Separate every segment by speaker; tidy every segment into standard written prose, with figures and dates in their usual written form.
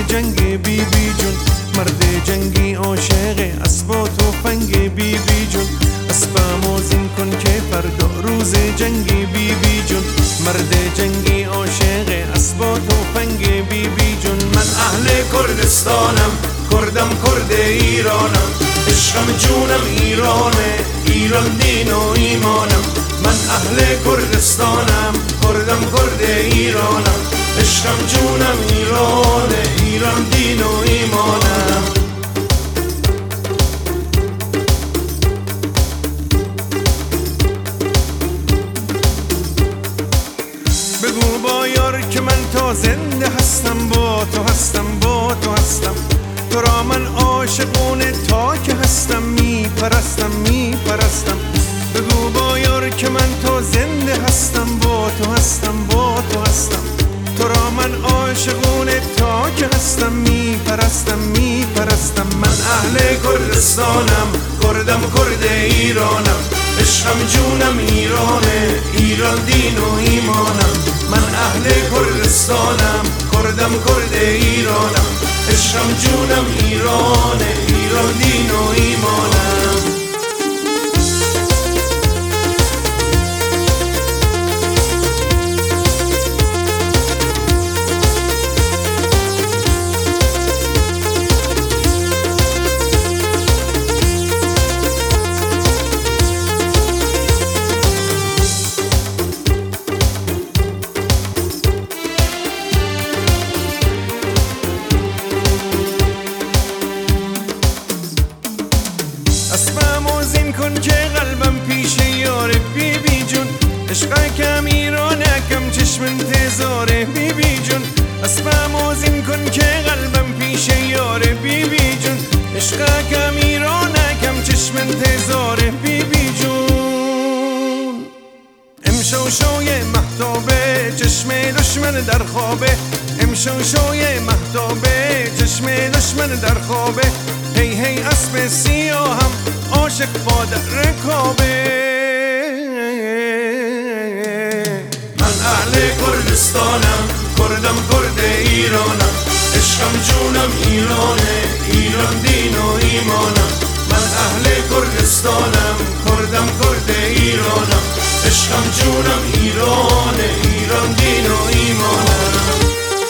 Speaker 1: جنگ بی بی جون، مرد جنگی عاشق اسب و تفنگ بی بی جون. اسبم آذین کن که فردا روز جنگی بی بی جون، مرد جنگی عاشق اسب و تفنگ بی بی جون. من اهل کردستانم، کردم کرد ایرانم، عشقم جونم ایرانه، ایران دین و ایمانم. من اهل کردستانم، کردم کرد ایرانم، عشقم جونم ایرانه، ایران دین و ایمانم. بگو با یار که من تا زنده هستم، با تو هستم، با تو هستم. تو را من عاشقونه تا که هستم، میپرستم، میپرستم. بگو با یار که من تا زنده هستم، با تو هستم، با تو هستم. تو را من عاشقونه تا که هستم، میپرستم، میپرستم. من اهل کردستانم، کردم کرد ایرانم، عشقم جونم ایرانه، ایران دین و ایمانم. من اهل کردستانم، کردم کرد ایرانم، عشقم جونم ایرانه، ایران دین و ایمانم. اسبم آذین کن که قلبم پیش یار بی بی جون، عشق کم ایرانه کم چشم انتظاره بی بی جون. اسبم آذین کن که قلبم پیش یار بی بی جون، عشق کم ایرانه کم چشم انتظاره بی بی جون. امشو شوی مهتابه چشم دشمن در خوابه، امشو شوی مهتابه چشم دشمن در خوابه. هی هی اسب سیاهم عاشق با در رکابه. من اهل کردستانم، کردم کرد ایرانم، عشقم جونم ایرانه، ایران دین و ایمانم. من اهل کردستانم، کردم کرد ایرانم، عشقم جونم ایرانه، ایران دین و ایمانم.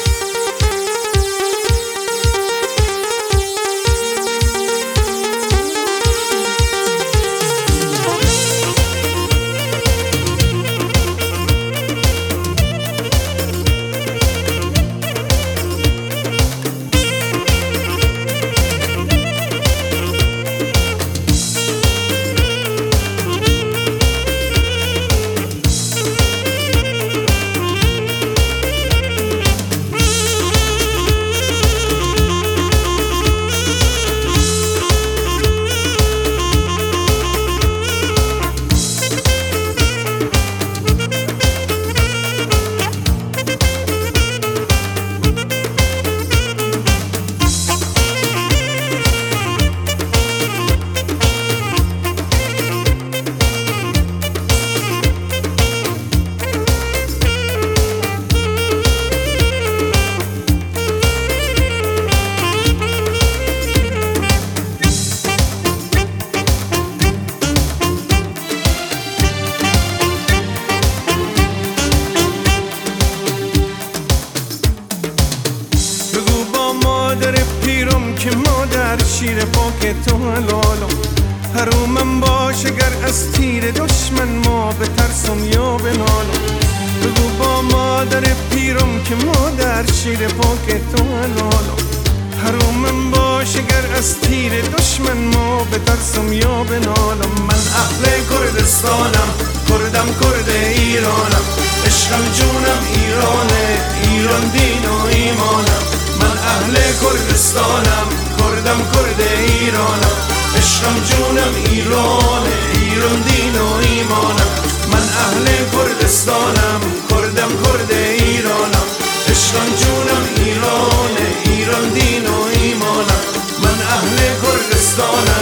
Speaker 1: مادر پیرم که مادر شیر پاک تو حلالم، حرومم باشه گر از تیر دشمن ما بترسم یا بنالم. بگو با مادر پیرم که مادر شیر پاک تو حلالم، حرومم باشه گر از تیر دشمن ما بترسم یا بنالم. من اهل کردستانم، کردم کرد ایرانم، عشقم جونم ایرانه، ایران دین و ایمانم. من اهل کردستانم، کردم کرد ایرانم، عشقم جونم ایرانه، ایران دین و ایمانم. من اهل کردستانم، کردم کرد ایرانم، عشقم جونم ایرانه، ایران دین و ایمانم. من اهل کردستانم.